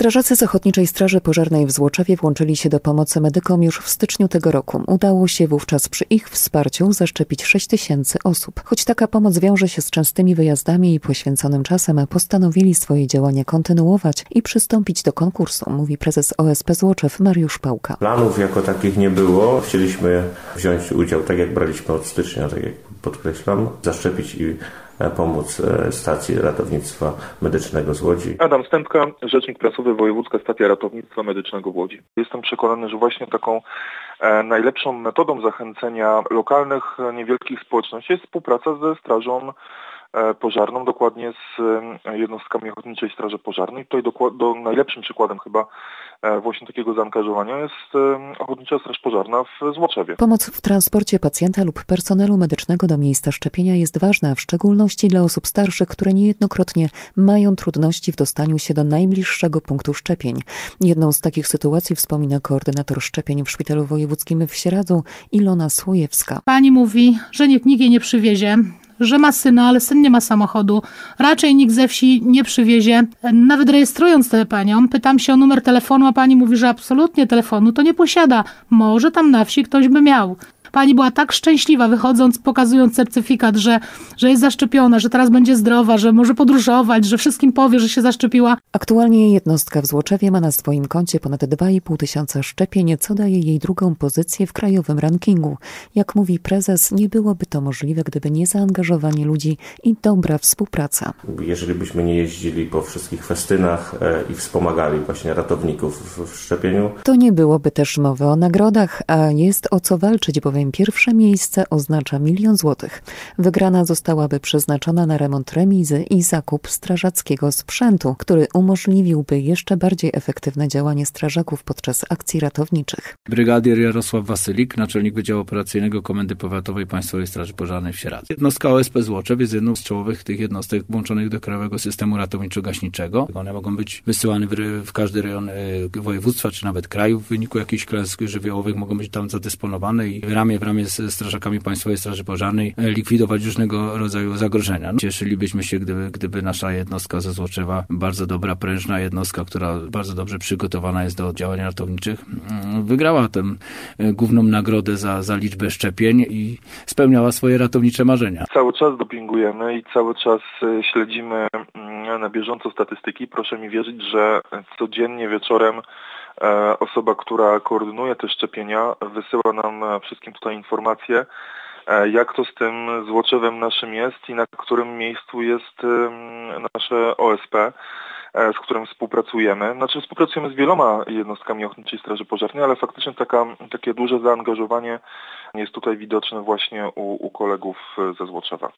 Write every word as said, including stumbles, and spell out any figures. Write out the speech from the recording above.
Strażacy z Ochotniczej Straży Pożarnej w Złoczewie włączyli się do pomocy medykom już w styczniu tego roku. Udało się wówczas przy ich wsparciu zaszczepić sześć tysięcy osób. Choć taka pomoc wiąże się z częstymi wyjazdami i poświęconym czasem, postanowili swoje działania kontynuować i przystąpić do konkursu, mówi prezes O S P Złoczew Mariusz Pałka. Planów jako takich nie było. Chcieliśmy wziąć udział, tak jak braliśmy od stycznia, tak jak podkreślam, zaszczepić i pomóc stacji ratownictwa medycznego z Łodzi. Adam Stępka, rzecznik prasowy Wojewódzka Stacja Ratownictwa Medycznego w Łodzi. Jestem przekonany, że właśnie taką najlepszą metodą zachęcenia lokalnych, niewielkich społeczności jest współpraca ze Strażą Pożarną, dokładnie z jednostkami Ochotniczej Straży Pożarnej. Tutaj do, do najlepszym przykładem chyba właśnie takiego zaangażowania jest Ochotnicza Straż Pożarna w Złoczewie. Pomoc w transporcie pacjenta lub personelu medycznego do miejsca szczepienia jest ważna, w szczególności dla osób starszych, które niejednokrotnie mają trudności w dostaniu się do najbliższego punktu szczepień. Jedną z takich sytuacji wspomina koordynator szczepień w Szpitalu Wojewódzkim w Sieradzu Ilona Słojewska. Pani mówi, że nikt, nikt jej nie przywiezie, że ma syna, ale syn nie ma samochodu. Raczej nikt ze wsi nie przywiezie. Nawet rejestrując tę panią, pytam się o numer telefonu, a pani mówi, że absolutnie telefonu to nie posiada. Może tam na wsi ktoś by miał. Pani była tak szczęśliwa, wychodząc, pokazując certyfikat, że, że jest zaszczepiona, że teraz będzie zdrowa, że może podróżować, że wszystkim powie, że się zaszczepiła. Aktualnie jednostka w Złoczewie ma na swoim koncie ponad dwa i pół tysiąca szczepień, co daje jej drugą pozycję w krajowym rankingu. Jak mówi prezes, nie byłoby to możliwe, gdyby nie zaangażowanie ludzi i dobra współpraca. Jeżeli byśmy nie jeździli po wszystkich festynach i wspomagali właśnie ratowników w szczepieniu, to nie byłoby też mowy o nagrodach, a jest o co walczyć, bowiem pierwsze miejsce oznacza milion złotych. Wygrana zostałaby przeznaczona na remont remizy i zakup strażackiego sprzętu, który umożliwiłby jeszcze bardziej efektywne działanie strażaków podczas akcji ratowniczych. Brygadier Jarosław Wasylik, naczelnik Wydziału Operacyjnego Komendy Powiatowej Państwowej Straży Pożarnej w Sieradzu. Jednostka O S P Złoczew jest jedną z czołowych tych jednostek włączonych do Krajowego Systemu Ratowniczo-Gaśniczego. One mogą być wysyłane w, w każdy rejon województwa, czy nawet kraju w wyniku jakichś klęsk żywiołowych, mogą być tam zadysponowane i ramię w ramię z strażakami Państwowej Straży Pożarnej likwidować różnego rodzaju zagrożenia. Cieszylibyśmy się, gdyby, gdyby nasza jednostka ze Złoczewa, bardzo dobra, prężna jednostka, która bardzo dobrze przygotowana jest do działań ratowniczych, wygrała tę główną nagrodę za, za liczbę szczepień i spełniała swoje ratownicze marzenia. Cały czas dopingujemy i cały czas śledzimy na bieżąco statystyki. Proszę mi wierzyć, że codziennie wieczorem osoba, która koordynuje te szczepienia, wysyła nam wszystkim tutaj informacje, jak to z tym Złoczewem naszym jest i na którym miejscu jest nasze O S P, z którym współpracujemy. Znaczy współpracujemy z wieloma jednostkami Ochotniczej Straży Pożarnej, ale faktycznie taka, takie duże zaangażowanie jest tutaj widoczne właśnie u, u kolegów ze Złoczewa.